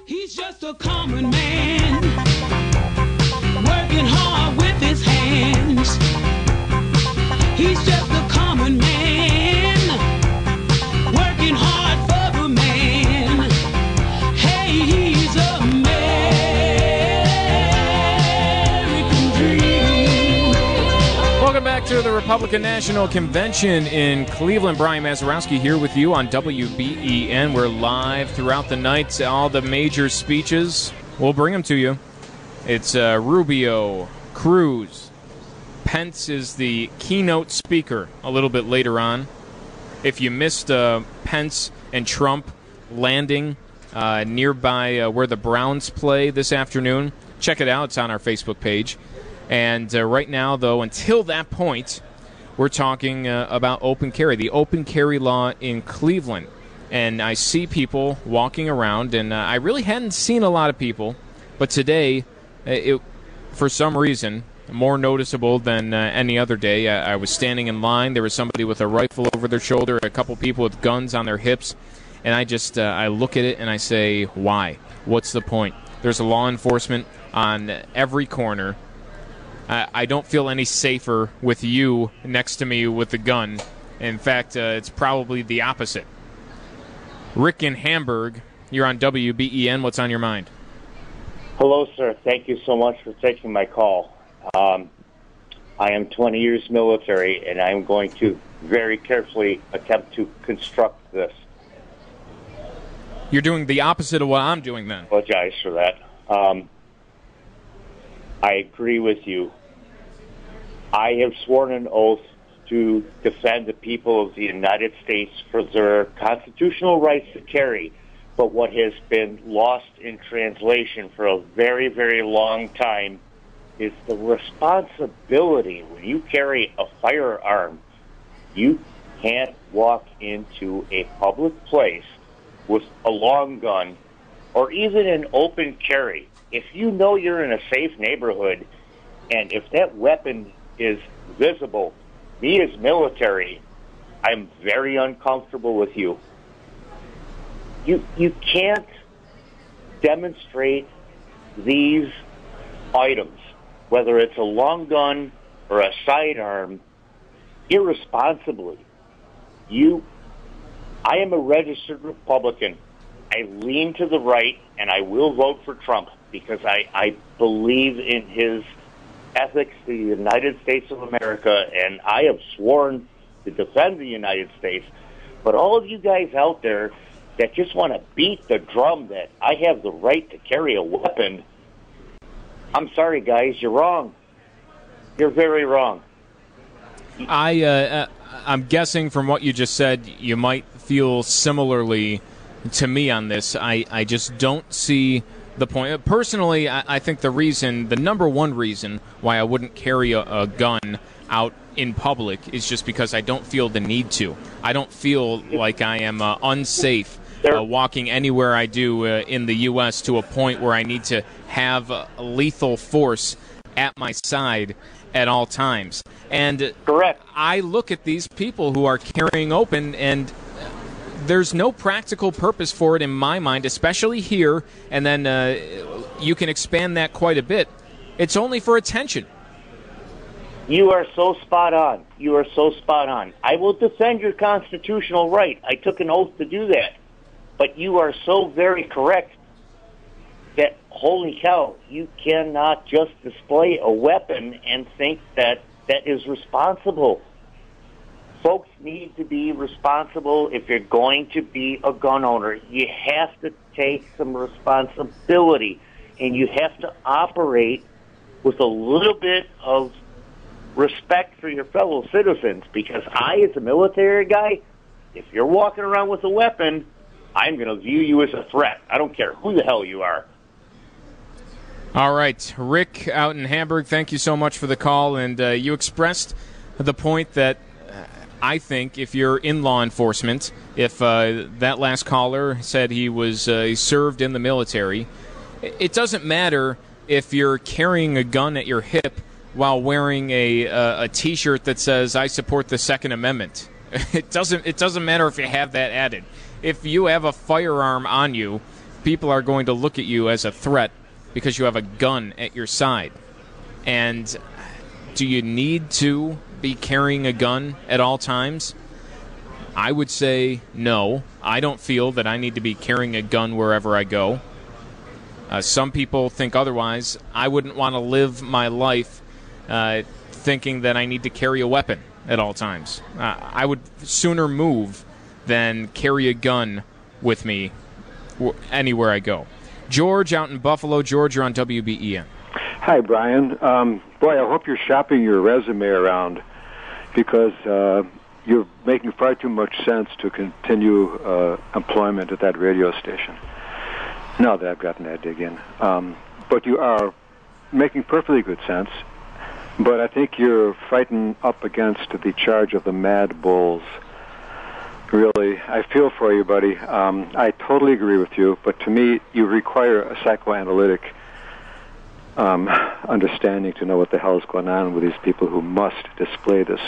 He's just a common man, working hard with his hands. He's just a common man, working hard for the man. Hey, he's American dream. Welcome back to the Republican National Convention in Cleveland. Brian Mazurowski here with you on WBEN. We're live throughout the night. All the major speeches, we'll bring them to you. It's Rubio, Cruz. Pence is the keynote speaker a little bit later on. If you missed Pence and Trump landing nearby where the Browns play this afternoon, check it out. It's on our Facebook page. And right now, though, until that point, we're talking about open carry, the open carry law in Cleveland. And I see people walking around, and I really hadn't seen a lot of people. But today, for some reason, more noticeable than any other day. I was standing in line. There was somebody with a rifle over their shoulder, a couple people with guns on their hips. And I look at it and I say, why? What's the point? There's a law enforcement on every corner. I don't feel any safer with you next to me with the gun. In fact, it's probably the opposite. Rick in Hamburg, you're on WBEN. What's on your mind? Hello, sir. Thank you so much for taking my call. I am 20 years military, and I'm going to very carefully attempt to construct this. You're doing the opposite of what I'm doing then. I apologize for that. I agree with you. I have sworn an oath to defend the people of the United States for their constitutional rights to carry. But what has been lost in translation for a very, very long time is the responsibility. When you carry a firearm, you can't walk into a public place with a long gun or even an open carry. If you know you're in a safe neighborhood and if that weapon is visible, me as military, I'm very uncomfortable with you. You can't demonstrate these items, whether it's a long gun or a sidearm, irresponsibly. I am a registered Republican. I lean to the right, and I will vote for Trump because I believe in his ethics, the United States of America, and I have sworn to defend the United States. But all of you guys out there that just want to beat the drum that I have the right to carry a weapon, I'm sorry, guys, you're wrong. You're very wrong. I'm guessing from what you just said, you might feel similarly to me on this. I just don't see the point. Personally, I think the number one reason why I wouldn't carry a gun out in public is just because I don't feel the need to. I don't feel like I am unsafe walking anywhere I do in the U.S. to a point where I need to have lethal force at my side at all times. And correct. I look at these people who are carrying open, and there's no practical purpose for it in my mind, especially here, and then you can expand that quite a bit. It's only for attention. You are so spot on. You are so spot on. I will defend your constitutional right. I took an oath to do that. But you are so very correct that, holy cow, you cannot just display a weapon and think that that is responsible. Folks need to be responsible if you're going to be a gun owner. You have to take some responsibility, and you have to operate with a little bit of respect for your fellow citizens, because I, as a military guy, if you're walking around with a weapon, I'm going to view you as a threat. I don't care who the hell you are. All right. Rick out in Hamburg, thank you so much for the call. And you expressed the point that I think if you're in law enforcement, if that last caller said he was served in the military, it doesn't matter if you're carrying a gun at your hip while wearing a T-shirt that says, I support the Second Amendment. It doesn't matter if you have that added. If you have a firearm on you, people are going to look at you as a threat because you have a gun at your side. And do you need to be carrying a gun at all times? I would say no. I don't feel that I need to be carrying a gun wherever I go. Some people think otherwise. I wouldn't want to live my life thinking that I need to carry a weapon at all times. I would sooner move than carry a gun with me anywhere I go. George out in Buffalo. George, you're on WBEN. Hi, Brian. Boy, I hope you're shopping your resume around because you're making far too much sense to continue employment at that radio station. Now that I've gotten that dig in. But you are making perfectly good sense. But I think you're fighting up against the charge of the Mad Bulls. Really, I feel for you, buddy. I totally agree with you. But to me, you require a psychoanalytic understanding to know what the hell is going on with these people who must display this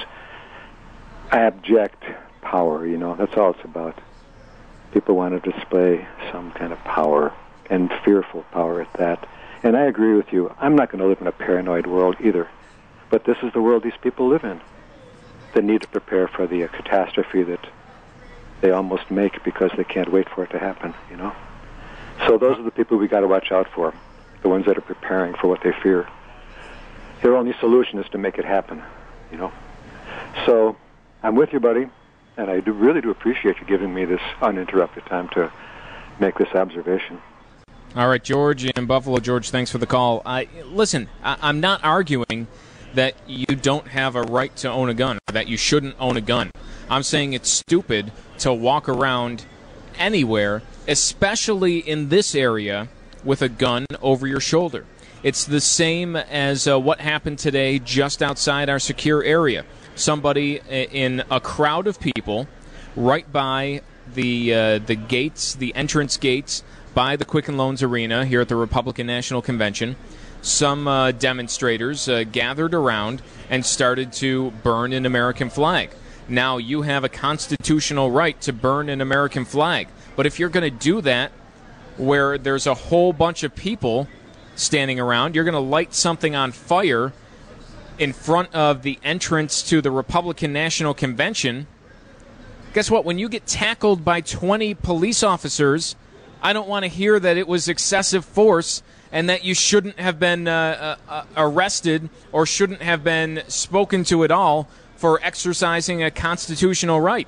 abject power. You know, that's all it's about. People want to display some kind of power, and fearful power at that. And I agree with you. I'm not going to live in a paranoid world either. But this is the world these people live in. They need to prepare for the catastrophe that they almost make because they can't wait for it to happen, you know? So those are the people we got to watch out for, the ones that are preparing for what they fear. Their only solution is to make it happen, you know? So I'm with you, buddy, and I really do appreciate you giving me this uninterrupted time to make this observation. All right, George in Buffalo. George, thanks for the call. Listen, I'm not arguing that you don't have a right to own a gun, or that you shouldn't own a gun. I'm saying it's stupid to walk around anywhere, especially in this area, with a gun over your shoulder. It's the same as what happened today just outside our secure area. Somebody in a crowd of people right by the gates, the entrance gates, by the Quicken Loans Arena here at the Republican National Convention. Some demonstrators gathered around and started to burn an American flag. Now, you have a constitutional right to burn an American flag. But if you're going to do that where there's a whole bunch of people standing around, you're going to light something on fire in front of the entrance to the Republican National Convention, guess what? When you get tackled by 20 police officers, I don't want to hear that it was excessive force and that you shouldn't have been arrested or shouldn't have been spoken to at all for exercising a constitutional right.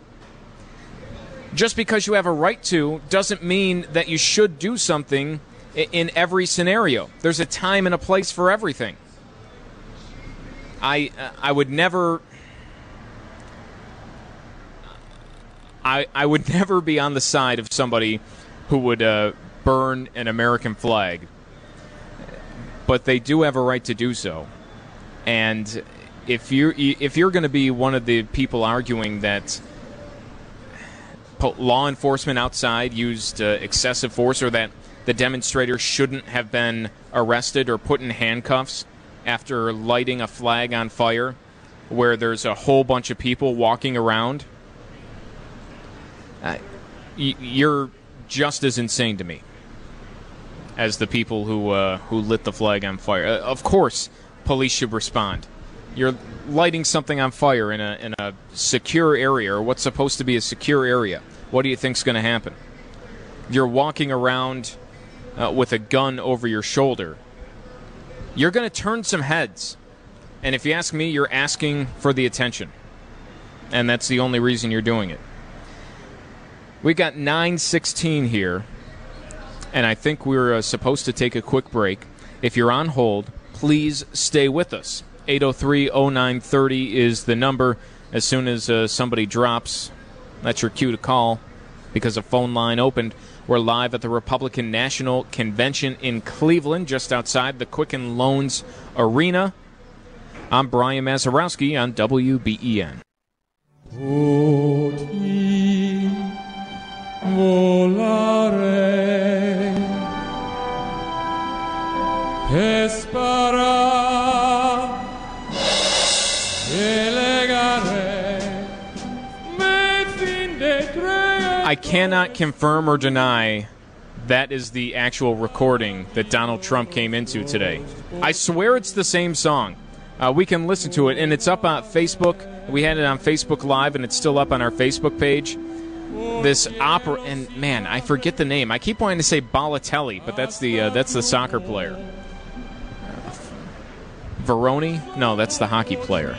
Just because you have a right to doesn't mean that you should do something in every scenario. There's a time and a place for everything. I would never be on the side of somebody who would burn an American flag, but they do have a right to do so. And if you're going to be one of the people arguing that law enforcement outside used excessive force, or that the demonstrators shouldn't have been arrested or put in handcuffs after lighting a flag on fire where there's a whole bunch of people walking around, you're just as insane to me as the people who lit the flag on fire. Of course, police should respond. You're lighting something on fire in a secure area, or what's supposed to be a secure area. What do you think's going to happen? You're walking around with a gun over your shoulder. You're going to turn some heads. And if you ask me, you're asking for the attention. And that's the only reason you're doing it. We got 9:16 here, and I think we're supposed to take a quick break. If you're on hold, please stay with us. 803-0930 is the number. As soon as somebody drops, that's your cue to call because a phone line opened. We're live at the Republican National Convention in Cleveland, just outside the Quicken Loans Arena. I'm Brian Mazurowski on WBEN. I cannot confirm or deny that is the actual recording that Donald Trump came into today. I swear it's the same song. We can listen to it, and it's up on Facebook. We had it on Facebook Live, and it's still up on our Facebook page. This opera, and man, I forget the name. I keep wanting to say Balotelli, but that's the soccer player. Veroni? No, that's the hockey player.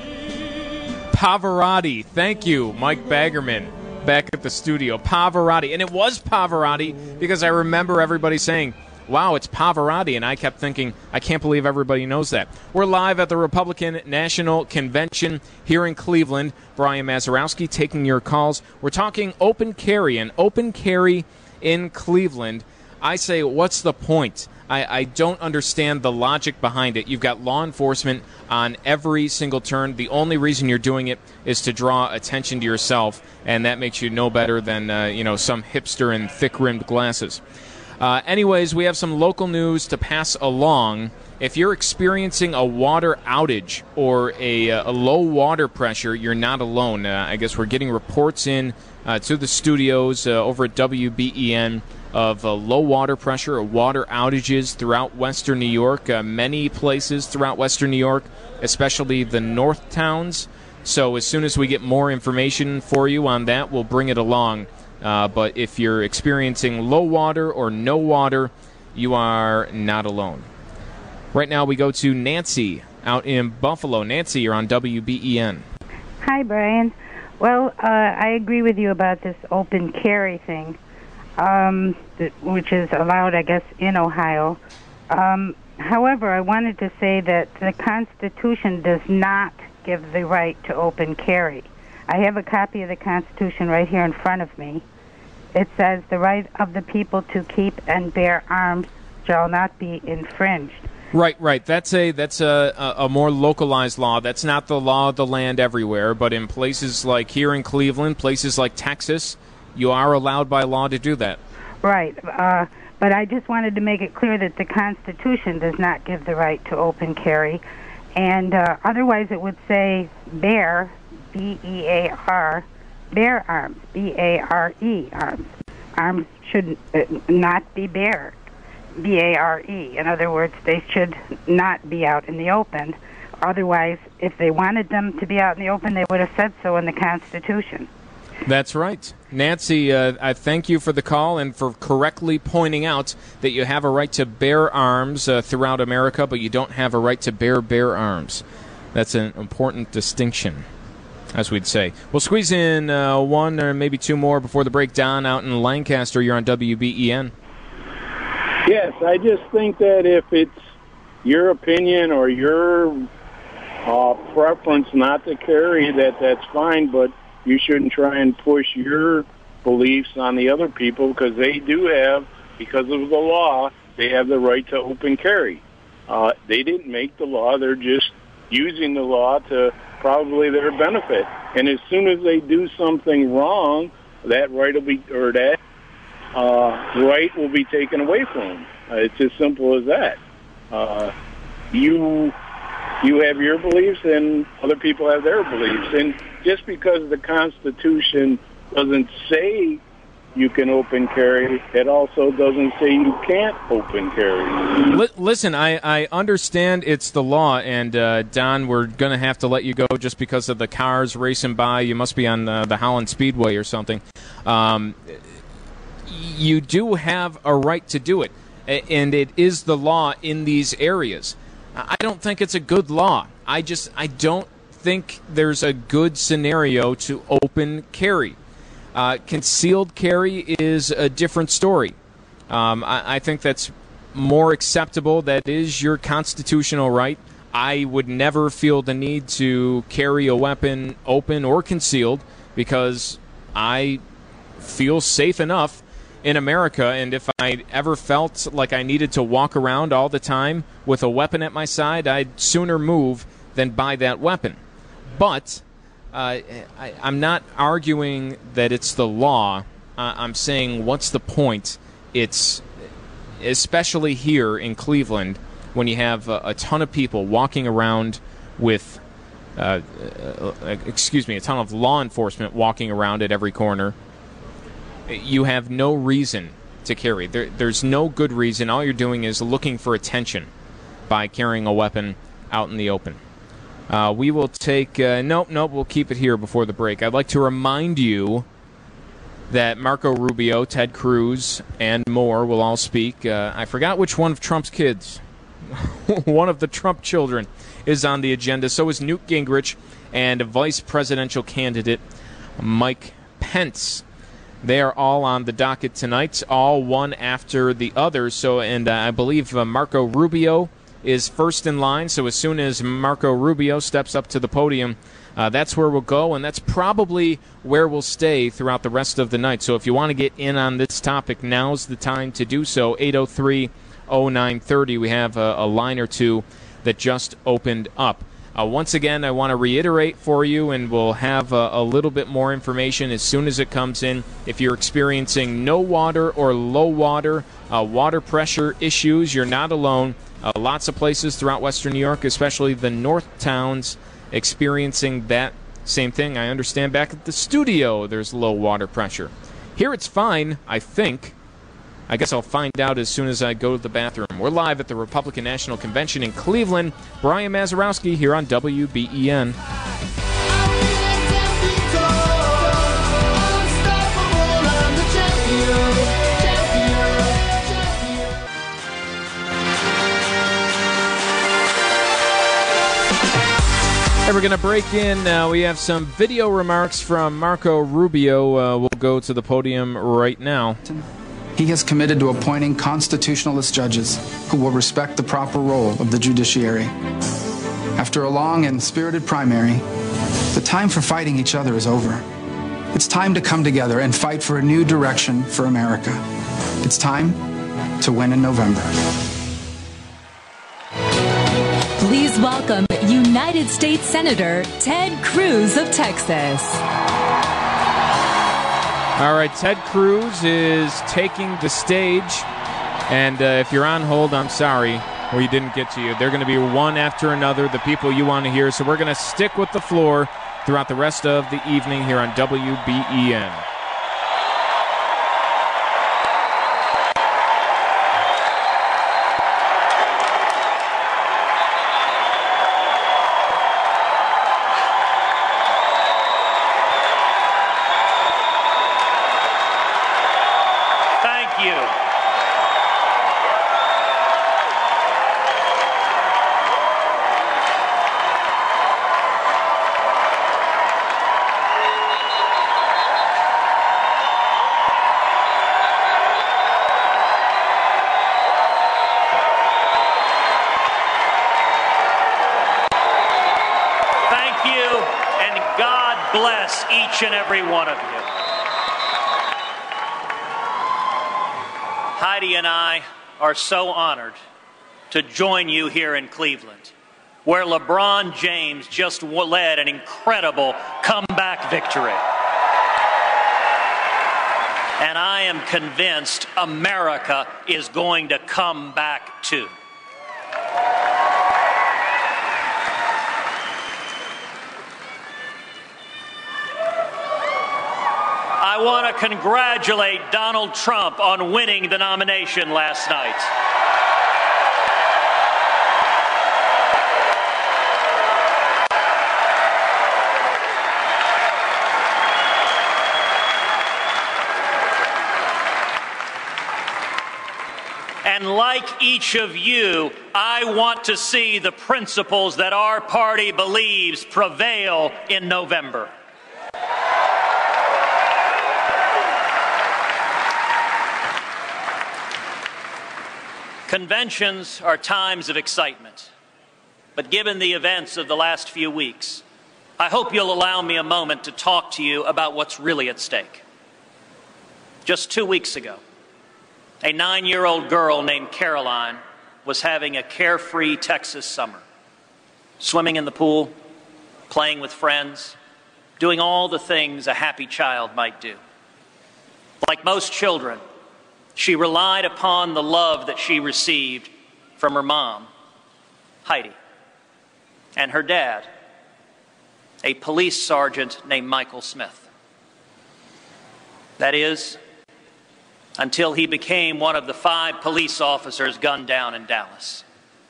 Pavarotti. Thank you, Mike Baggerman, back at the studio. Pavarotti. And it was Pavarotti because I remember everybody saying, wow, it's Pavarotti. And I kept thinking, I can't believe everybody knows that. We're live at the Republican National Convention here in Cleveland. Brian Mazurowski taking your calls. We're talking open carry, and open carry in Cleveland. I say, what's the point? I don't understand the logic behind it. You've got law enforcement on every single turn. The only reason you're doing it is to draw attention to yourself, and that makes you no better than some hipster in thick-rimmed glasses. Anyways, we have some local news to pass along. If you're experiencing a water outage or a low water pressure, you're not alone. I guess we're getting reports in to the studios over at WBEN of low water pressure or water outages throughout western New York, many places throughout western New York, especially the north towns. So as soon as we get more information for you on that, we'll bring it along. But if you're experiencing low water or no water, you are not alone. Right now we go to Nancy out in Buffalo. Nancy, you're on WBEN. Hi, Brian. Well, I agree with you about this open carry thing, which is allowed, I guess, in Ohio. However, I wanted to say that the Constitution does not give the right to open carry. I have a copy of the Constitution right here in front of me. It says, the right of the people to keep and bear arms shall not be infringed. Right. That's a more localized law. That's not the law of the land everywhere, but in places like here in Cleveland, places like Texas, you are allowed by law to do that. Right. But I just wanted to make it clear that the Constitution does not give the right to open carry. And otherwise it would say bear, B-E-A-R, bear arms, B-A-R-E, arms. Arms should not be bare, B-A-R-E. In other words, they should not be out in the open. Otherwise, if they wanted them to be out in the open, they would have said so in the Constitution. That's right. Nancy, I thank you for the call and for correctly pointing out that you have a right to bear arms throughout America, but you don't have a right to bear arms. That's an important distinction, as we'd say. We'll squeeze in one or maybe two more before the break. Don out in Lancaster, you're on WBEN. Yes, I just think that if it's your opinion or your preference not to carry, that's fine, but you shouldn't try and push your beliefs on the other people, because they do have, because of the law, they have the right to open carry. They didn't make the law. They're just using the law to probably their benefit. And as soon as they do something wrong, that right will be, or that right will be taken away from them. It's as simple as that. You have your beliefs, and other people have their beliefs. And just because the Constitution doesn't say you can open carry, it also doesn't say you can't open carry. Listen, I understand it's the law, and Don, we're going to have to let you go just because of the cars racing by. You must be on the Holland Speedway or something. You do have a right to do it, and it is the law in these areas. I don't think it's a good law. I don't think there's a good scenario to open carry. Concealed carry is a different story. I think that's more acceptable. That is your constitutional right. I would never feel the need to carry a weapon open or concealed because I feel safe enough in America, and if I ever felt like I needed to walk around all the time with a weapon at my side, I'd sooner move than buy that weapon. But I'm not arguing that it's the law. I'm saying, what's the point? It's especially here in Cleveland when you have a ton of people walking around with, a ton of law enforcement walking around at every corner. You have no reason to carry. There's no good reason. All you're doing is looking for attention by carrying a weapon out in the open. We will take... Nope, we'll keep it here before the break. I'd like to remind you that Marco Rubio, Ted Cruz, and more will all speak. I forgot which one of Trump's kids. One of the Trump children is on the agenda. So is Newt Gingrich and vice presidential candidate Mike Pence. They are all on the docket tonight, all one after the other. I believe Marco Rubio is first in line. So as soon as Marco Rubio steps up to the podium, that's where we'll go, and that's probably where we'll stay throughout the rest of the night. So if you want to get in on this topic, now's the time to do so. 803-0930. We have a line or two that just opened up. Once again, I want to reiterate for you, and we'll have a little bit more information as soon as it comes in. If you're experiencing no water or low water, water pressure issues, you're not alone. Lots of places throughout Western New York, especially the north towns, experiencing that same thing. I understand back at the studio there's low water pressure. Here it's fine, I think. I guess I'll find out as soon as I go to the bathroom. We're live at the Republican National Convention in Cleveland. Brian Mazurowski here on WBEN. We're going to break in. We have some video remarks from Marco Rubio. We'll go to the podium right now. He has committed to appointing constitutionalist judges who will respect the proper role of the judiciary. After a long and spirited primary, the time for fighting each other is over. It's time to come together and fight for a new direction for America. It's time to win in November. Please welcome United States Senator Ted Cruz of Texas. All right, Ted Cruz is taking the stage. And if you're on hold, I'm sorry we didn't get to you. They're going to be one after another, the people you want to hear. So we're going to stick with the floor throughout the rest of the evening here on WBEN. Bless each and every one of you. Heidi and I are so honored to join you here in Cleveland, where LeBron James just led an incredible comeback victory. And I am convinced America is going to come back too. I want to congratulate Donald Trump on winning the nomination last night. And like each of you, I want to see the principles that our party believes prevail in November. Conventions are times of excitement, but given the events of the last few weeks, I hope you'll allow me a moment to talk to you about what's really at stake. Just 2 weeks ago, a 9-year-old girl named Caroline was having a carefree Texas summer, swimming in the pool, playing with friends, doing all the things a happy child might do. Like most children, she relied upon the love that she received from her mom, Heidi, and her dad, a police sergeant named Michael Smith. That is, until he became one of the 5 police officers gunned down in Dallas.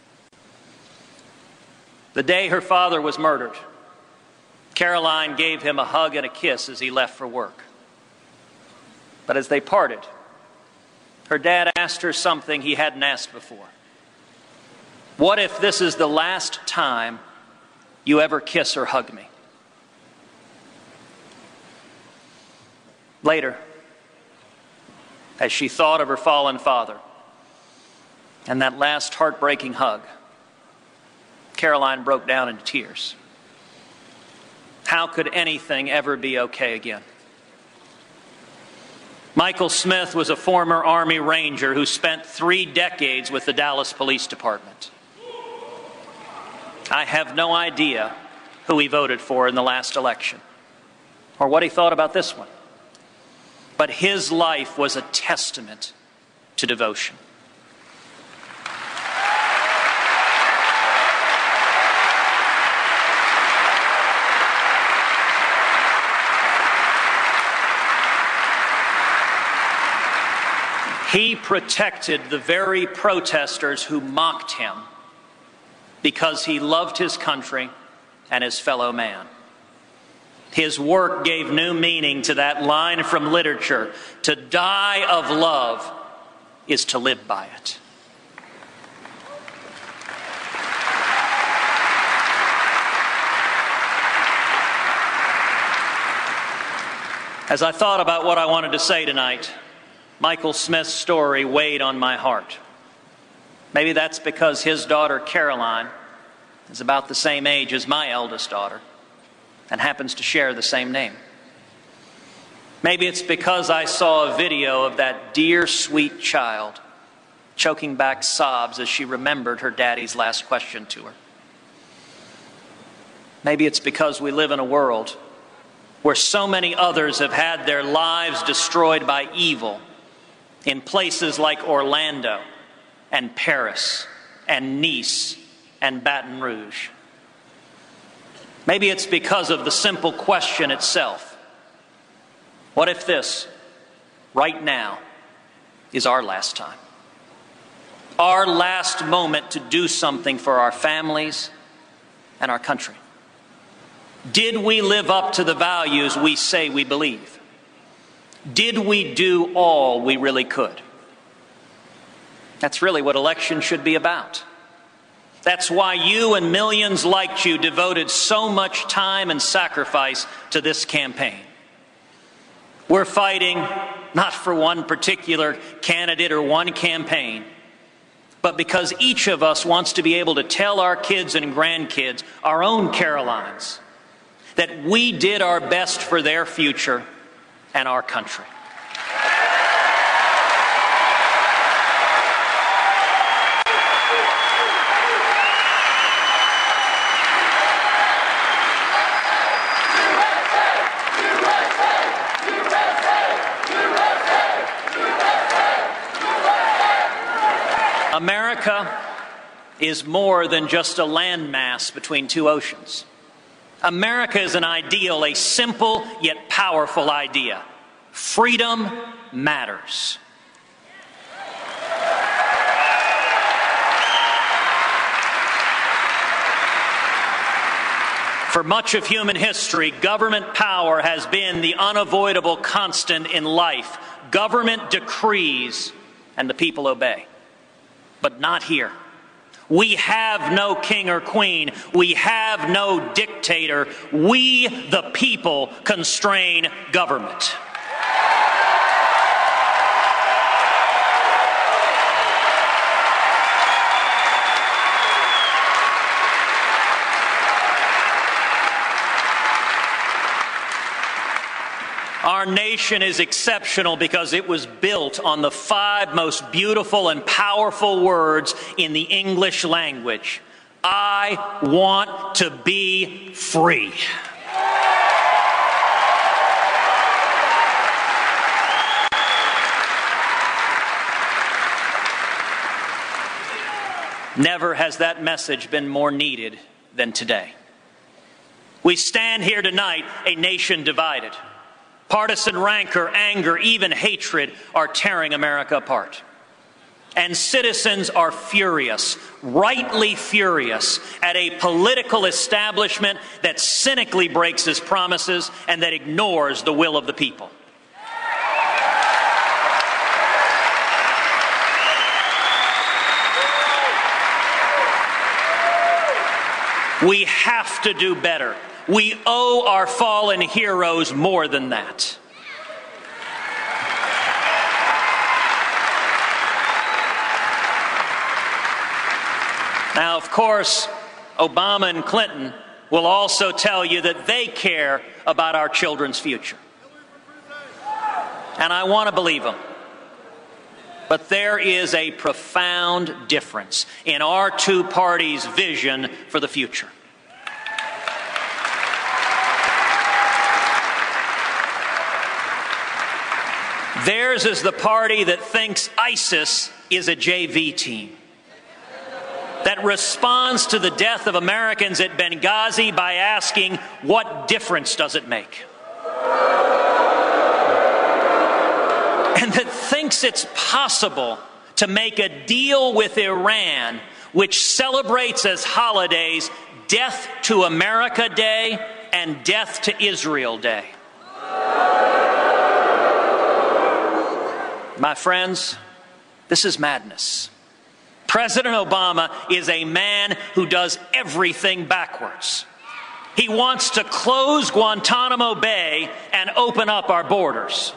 The day her father was murdered, Caroline gave him a hug and a kiss as he left for work. But as they parted, her dad asked her something he hadn't asked before. What if this is the last time you ever kiss or hug me? Later, as she thought of her fallen father and that last heartbreaking hug, Caroline broke down into tears. How could anything ever be okay again? Michael Smith was a former Army Ranger who spent 3 decades with the Dallas Police Department. I have no idea who he voted for in the last election or what he thought about this one. But his life was a testament to devotion. He protected the very protesters who mocked him because he loved his country and his fellow man. His work gave new meaning to that line from literature: to die of love is to live by it. As I thought about what I wanted to say tonight, Michael Smith's story weighed on my heart. Maybe that's because his daughter Caroline is about the same age as my eldest daughter and happens to share the same name. Maybe it's because I saw a video of that dear, sweet child choking back sobs as she remembered her daddy's last question to her. Maybe it's because we live in a world where so many others have had their lives destroyed by evil in places like Orlando and Paris and Nice and Baton Rouge. Maybe it's because of the simple question itself: what if this, right now, is our last time? Our last moment to do something for our families and our country? Did we live up to the values we say we believe? Did we do all we really could? That's really what elections should be about. That's why you and millions like you devoted so much time and sacrifice to this campaign. We're fighting not for one particular candidate or one campaign, but because each of us wants to be able to tell our kids and grandkids, our own Carolines, that we did our best for their future and our country. America is more than just a landmass between 2 oceans. America is an ideal, a simple yet powerful idea. Freedom matters. For much of human history, government power has been the unavoidable constant in life. Government decrees and the people obey. But not here. We have no king or queen. We have no dictator. We, the people, constrain government. Our nation is exceptional because it was built on the 5 most beautiful and powerful words in the English language. I want to be free. Never has that message been more needed than today. We stand here tonight, a nation divided. Partisan rancor, anger, even hatred are tearing America apart. And citizens are furious, rightly furious, at a political establishment that cynically breaks its promises and that ignores the will of the people. We have to do better. We owe our fallen heroes more than that. Now, of course, Obama and Clinton will also tell you that they care about our children's future. And I want to believe them. But there is a profound difference in our two parties' vision for the future. Theirs is the party that thinks ISIS is a JV team, that responds to the death of Americans at Benghazi by asking, what difference does it make? And that thinks it's possible to make a deal with Iran which celebrates as holidays Death to America Day and Death to Israel Day. My friends, this is madness. President Obama is a man who does everything backwards. He wants to close Guantanamo Bay and open up our borders.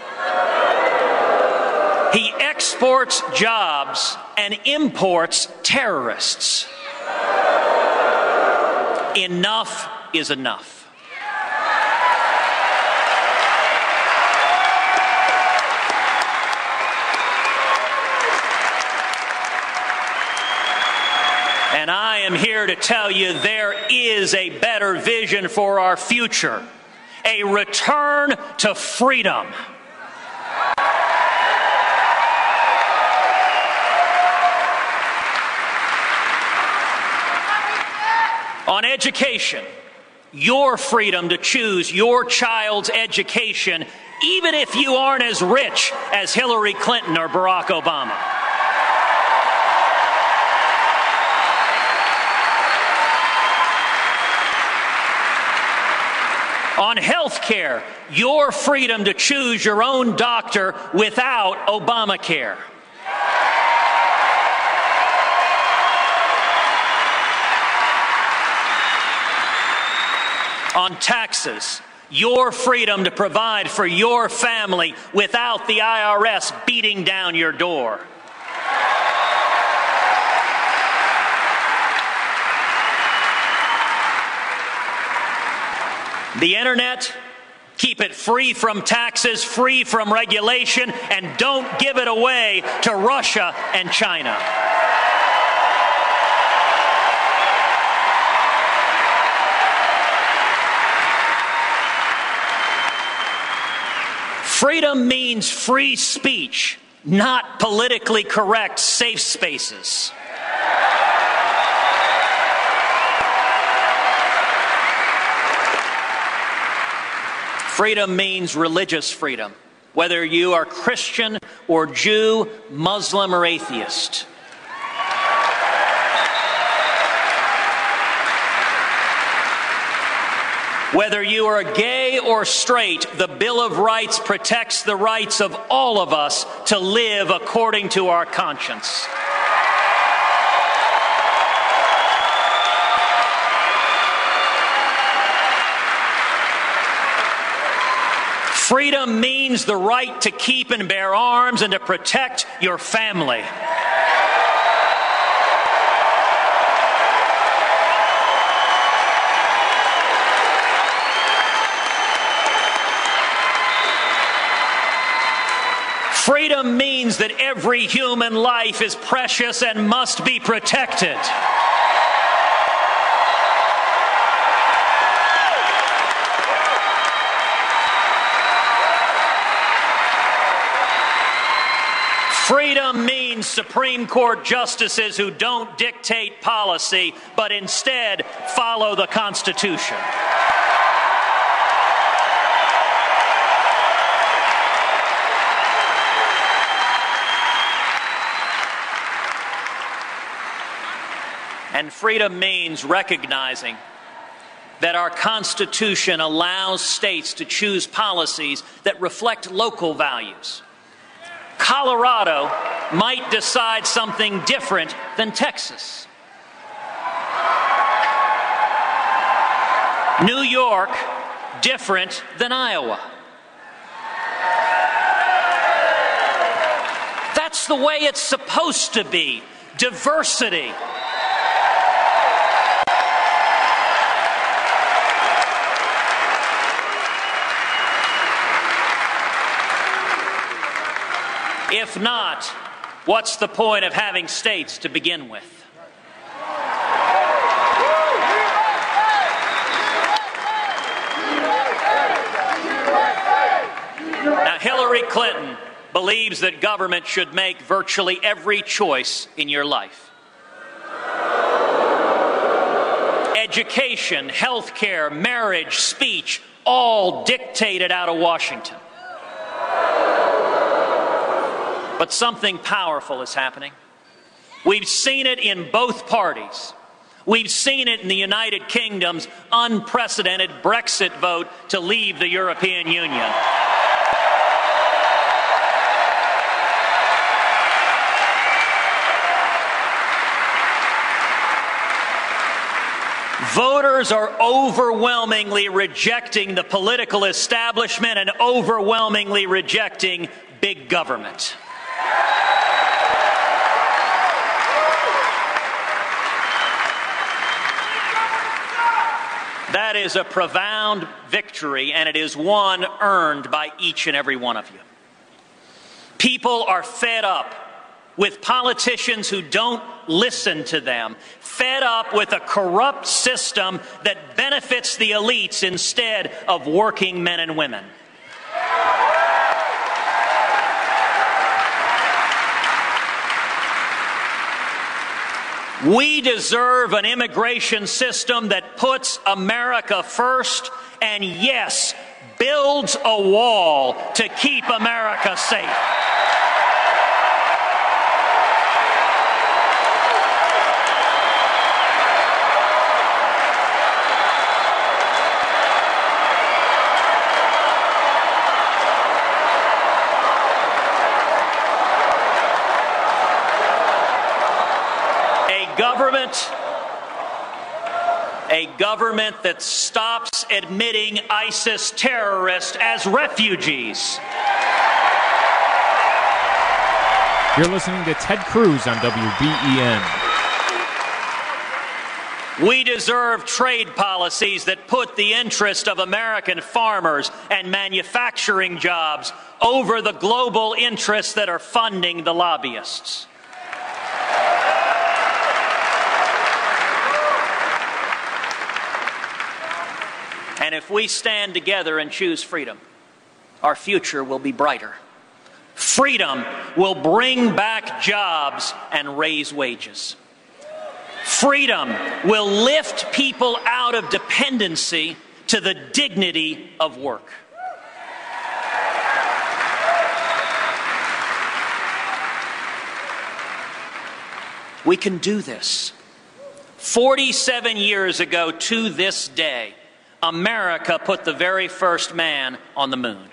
He exports jobs and imports terrorists. Enough is enough. And I am here to tell you there is a better vision for our future, a return to freedom. On education, your freedom to choose your child's education, even if you aren't as rich as Hillary Clinton or Barack Obama. On health care, your freedom to choose your own doctor without Obamacare. On taxes, your freedom to provide for your family without the IRS beating down your door. The internet, keep it free from taxes, free from regulation, and don't give it away to Russia and China. Freedom means free speech, not politically correct safe spaces. Freedom means religious freedom, whether you are Christian or Jew, Muslim or atheist. Whether you are gay or straight, the Bill of Rights protects the rights of all of us to live according to our conscience. Freedom means the right to keep and bear arms and to protect your family. Freedom means that every human life is precious and must be protected. Freedom means Supreme Court justices who don't dictate policy, but instead follow the Constitution. And freedom means recognizing that our Constitution allows states to choose policies that reflect local values. Colorado might decide something different than Texas. New York, different than Iowa. That's the way it's supposed to be. Diversity. If not, what's the point of having states to begin with? Now, Hillary Clinton believes that government should make virtually every choice in your life. Education, health care, marriage, speech, all dictated out of Washington. But something powerful is happening. We've seen it in both parties. We've seen it in the United Kingdom's unprecedented Brexit vote to leave the European Union. Voters are overwhelmingly rejecting the political establishment and overwhelmingly rejecting big government. That is a profound victory, and it is one earned by each and every one of you. People are fed up with politicians who don't listen to them, fed up with a corrupt system that benefits the elites instead of working men and women. We deserve an immigration system that puts America first and, yes, builds a wall to keep America safe. A government that stops admitting ISIS terrorists as refugees. You're listening to Ted Cruz on WBEN. We deserve trade policies that put the interest of American farmers and manufacturing jobs over the global interests that are funding the lobbyists. And if we stand together and choose freedom, our future will be brighter. Freedom will bring back jobs and raise wages. Freedom will lift people out of dependency to the dignity of work. We can do this. 47 years ago to this day, America put the very first man on the moon.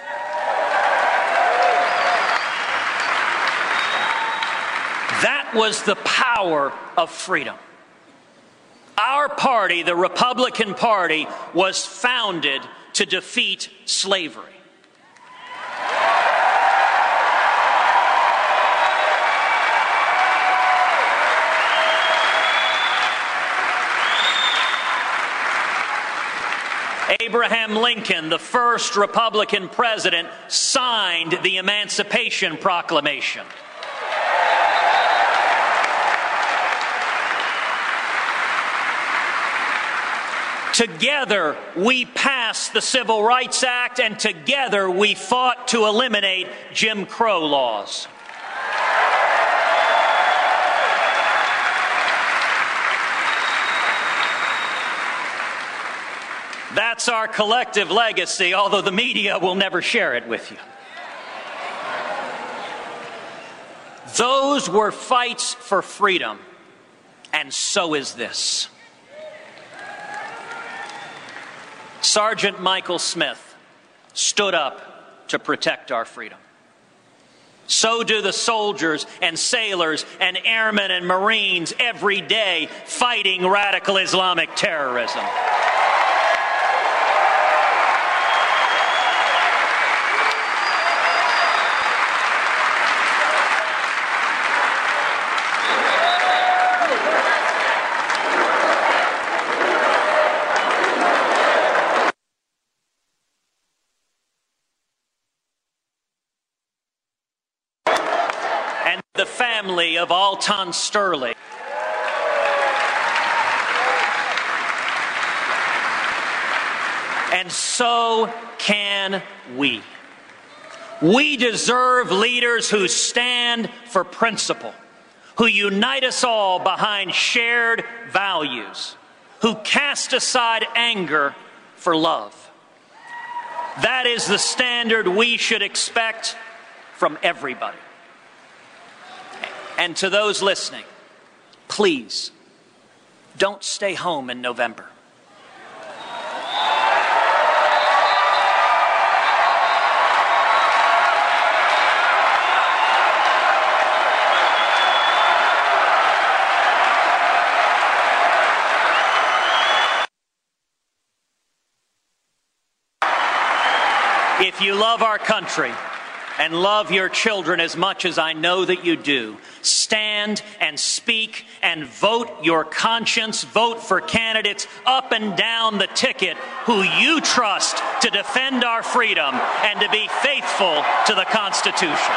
That was the power of freedom. Our party, the Republican Party, was founded to defeat slavery. Abraham Lincoln, the first Republican president, signed the Emancipation Proclamation. Together, we passed the Civil Rights Act, and together we fought to eliminate Jim Crow laws. That's our collective legacy, although the media will never share it with you. Those were fights for freedom, and so is this. Sergeant Michael Smith stood up to protect our freedom. So do the soldiers and sailors and airmen and Marines every day fighting radical Islamic terrorism. The family of Alton Sterling. And so can we. We deserve leaders who stand for principle, who unite us all behind shared values, who cast aside anger for love. That is the standard we should expect from everybody. And to those listening, please, don't stay home in November. If you love our country, and love your children as much as I know that you do, stand and speak and vote your conscience. Vote for candidates up and down the ticket who you trust to defend our freedom and to be faithful to the Constitution.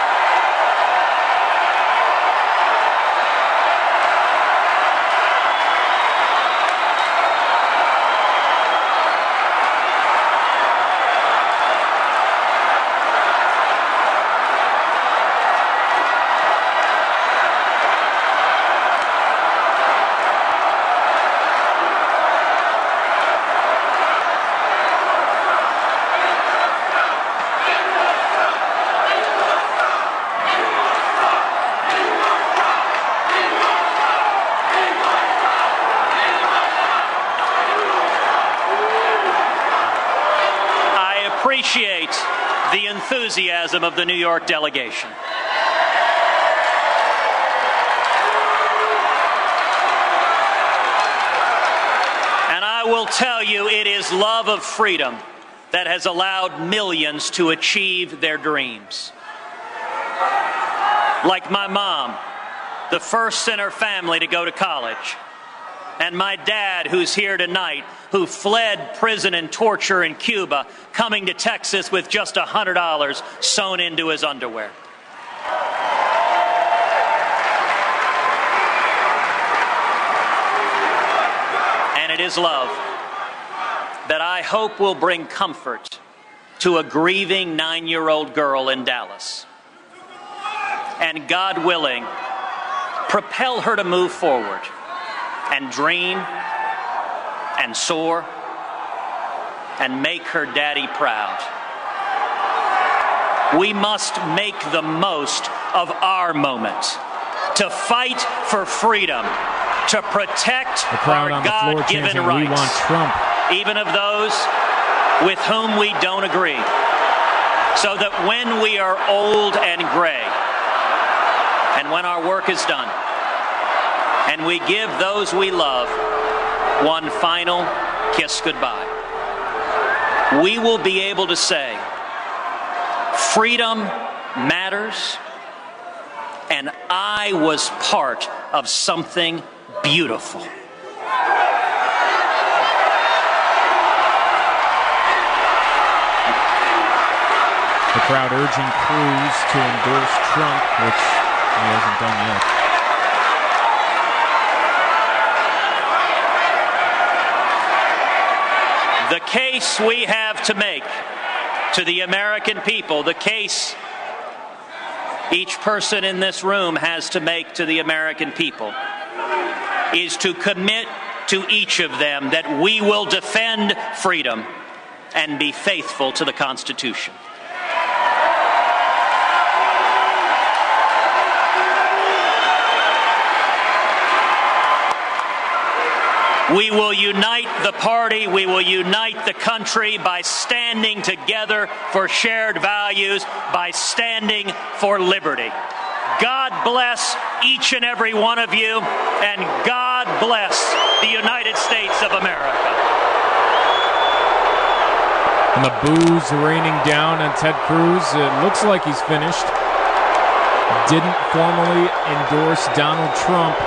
Appreciate the enthusiasm of the New York delegation. And I will tell you, it is love of freedom that has allowed millions to achieve their dreams. Like my mom, the first in her family to go to college. And my dad, who's here tonight, who fled prison and torture in Cuba, coming to Texas with just $100 sewn into his underwear. And it is love that I hope will bring comfort to a grieving 9-year-old girl in Dallas. And God willing, propel her to move forward and dream and soar and make her daddy proud. We must make the most of our moment to fight for freedom, to protect our God-given rights, we want Trump, even of those with whom we don't agree, so that when we are old and gray, and when our work is done, and we give those we love one final kiss goodbye, we will be able to say, freedom matters, and I was part of something beautiful. The crowd urging Cruz to endorse Trump, which he hasn't done yet. The case we have to make to the American people, the case each person in this room has to make to the American people, is to commit to each of them that we will defend freedom and be faithful to the Constitution. We will unite the party. We will unite the country by standing together for shared values, by standing for liberty. God bless each and every one of you, and God bless the United States of America. And the boos raining down on Ted Cruz. It looks like he's finished. Didn't formally endorse Donald Trump.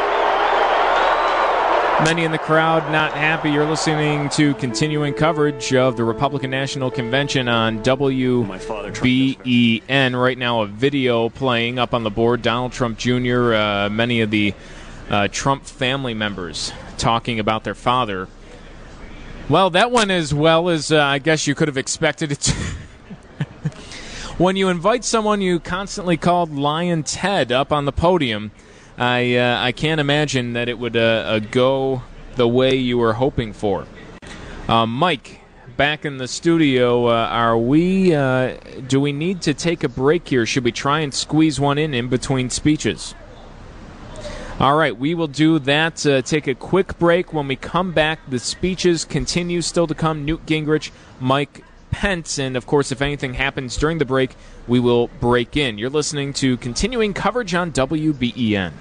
Many in the crowd not happy. You're listening to continuing coverage of the Republican National Convention on WBEN. Right now, a video playing up on the board. Donald Trump Jr., many of the Trump family members talking about their father. Well, that went as well as I guess you could have expected it to. When you invite someone you constantly called Lion Ted up on the podium, I can't imagine that it would go the way you were hoping for. Mike, back in the studio, do we need to take a break here? Should we try and squeeze one in between speeches? All right, we will do that. Take a quick break. When we come back, the speeches continue still to come. Newt Gingrich, Mike Pence, and of course, if anything happens during the break, we will break in. You're listening to continuing coverage on WBEN.